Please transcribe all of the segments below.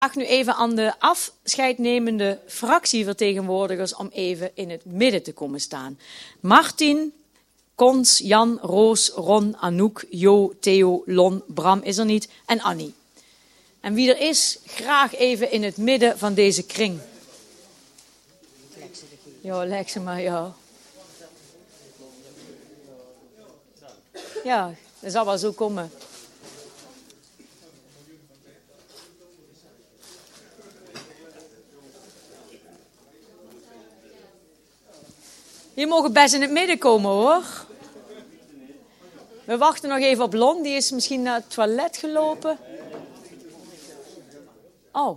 vraag nu even aan de afscheidnemende fractievertegenwoordigers om even in het midden te komen staan. Martin, Cons, Jan, Roos, Ron, Anouk, Jo, Theo, Lon, Bram is er niet en Annie. En wie er is, graag even in het midden van deze kring. Ja, leg ze maar, ja. Ja, dat zal wel zo komen. Je mogen best in het midden komen, hoor. We wachten nog even op Lon. Die is misschien naar het toilet gelopen. Oh.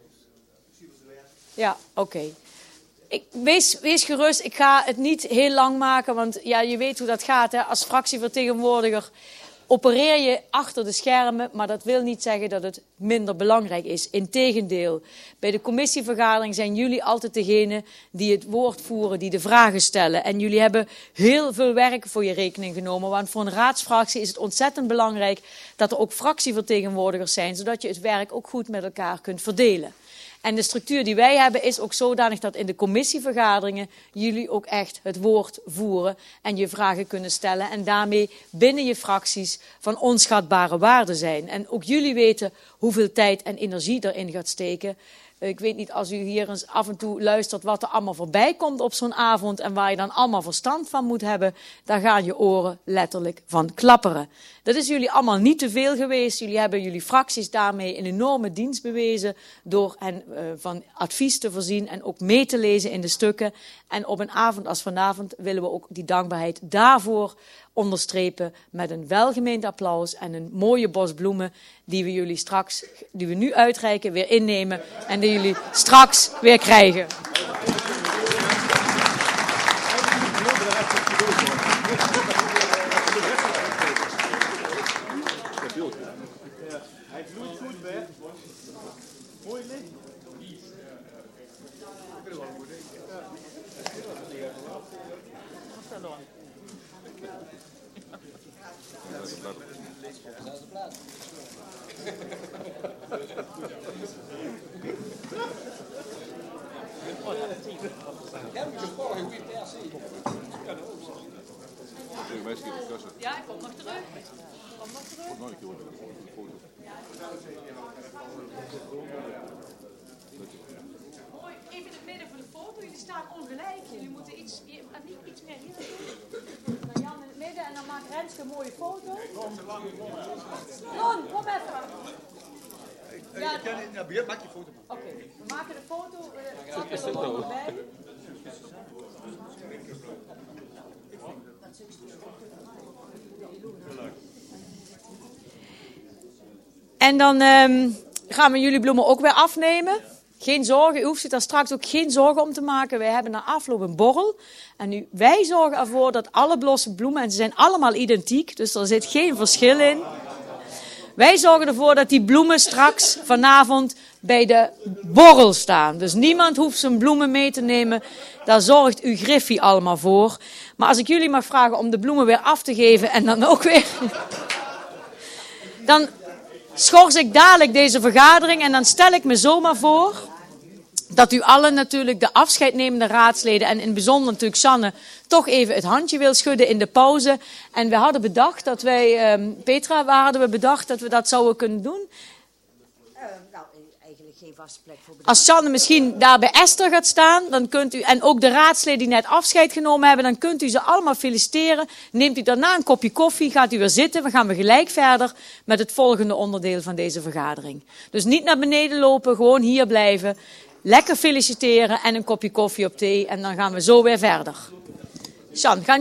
Ja, oké. Wees gerust. Ik ga het niet heel lang maken. Want ja, je weet hoe dat gaat. Hè? Als fractievertegenwoordiger opereer je achter de schermen. Maar dat wil niet zeggen dat het minder belangrijk is. Integendeel. Bij de commissievergadering zijn jullie altijd degene die het woord voeren, die de vragen stellen. En jullie hebben heel veel werk voor je rekening genomen. Want voor een raadsfractie is het ontzettend belangrijk dat er ook fractievertegenwoordigers zijn. Zodat je het werk ook goed met elkaar kunt verdelen. En de structuur die wij hebben is ook zodanig dat in de commissievergaderingen jullie ook echt het woord voeren en je vragen kunnen stellen. En daarmee binnen je fracties van onschatbare waarde zijn. En ook jullie weten hoeveel tijd en energie erin gaat steken. Ik weet niet, als u hier eens af en toe luistert wat er allemaal voorbij komt op zo'n avond en waar je dan allemaal verstand van moet hebben, daar gaan je oren letterlijk van klapperen. Dat is jullie allemaal niet te veel geweest. Jullie hebben jullie fracties daarmee een enorme dienst bewezen door hen van advies te voorzien en ook mee te lezen in de stukken. En op een avond als vanavond willen we ook die dankbaarheid daarvoor onderstrepen met een welgemeend applaus en een mooie bos bloemen die we jullie straks, die we nu uitreiken, weer innemen en die jullie straks weer krijgen. Hij vloeit goed weg. Mooi licht. Ja, ik kom nog terug. Mooi, even in het midden van de foto. Jullie staan ongelijk. Jullie moeten iets meer hier doen. Dan Jan in het midden en dan maakt Renske een mooie foto. Ron, kom even. Ja, maak je foto. Oké, we maken de foto. Zat er gewoon bij. En dan gaan we jullie bloemen ook weer afnemen. Geen zorgen, u hoeft zich daar straks ook geen zorgen om te maken. Wij hebben na afloop een borrel. En wij zorgen ervoor dat alle blosse bloemen, en ze zijn allemaal identiek, dus er zit geen verschil in. Wij zorgen ervoor dat die bloemen straks vanavond bij de borrel staan. Dus niemand hoeft zijn bloemen mee te nemen. Daar zorgt uw Griffie allemaal voor. Maar als ik jullie mag vragen om de bloemen weer af te geven en dan ook weer... Dan schors ik dadelijk deze vergadering en dan stel ik me zomaar voor dat u allen natuurlijk de afscheidnemende raadsleden en in het bijzonder natuurlijk Sanne toch even het handje wil schudden in de pauze. En we hadden bedacht dat wij, Petra, waar hadden we bedacht dat we dat zouden kunnen doen? Nou, eigenlijk geen vaste plek voor bedacht. Als Sanne misschien daar bij Esther gaat staan, dan kunt u, en ook de raadsleden die net afscheid genomen hebben, dan kunt u ze allemaal feliciteren. Neemt u daarna een kopje koffie, gaat u weer zitten. We gaan weer gelijk verder met het volgende onderdeel van deze vergadering. Dus niet naar beneden lopen, gewoon hier blijven. Lekker feliciteren en een kopje koffie op thee en dan gaan we zo weer verder. Sjan,